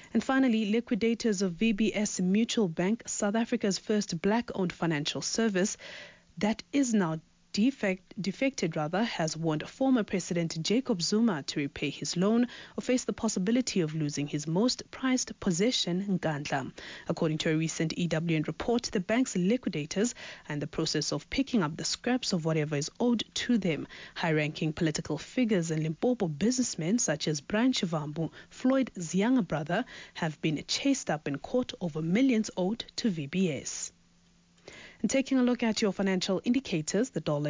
And finally, liquidators of VBS Mutual Bank, South Africa's first black-owned financial service that is now defected, has warned former President Jacob Zuma to repay his loan or face the possibility of losing his most prized possession, Nkandla. According to a recent EWN report, the bank's liquidators are in the process of picking up the scraps of whatever is owed to them. High-ranking political figures and Limpopo businessmen such as Brian Chivambu, Floyd's younger brother, have been chased up in court over millions owed to VBS. And taking a look at your financial indicators, the dollar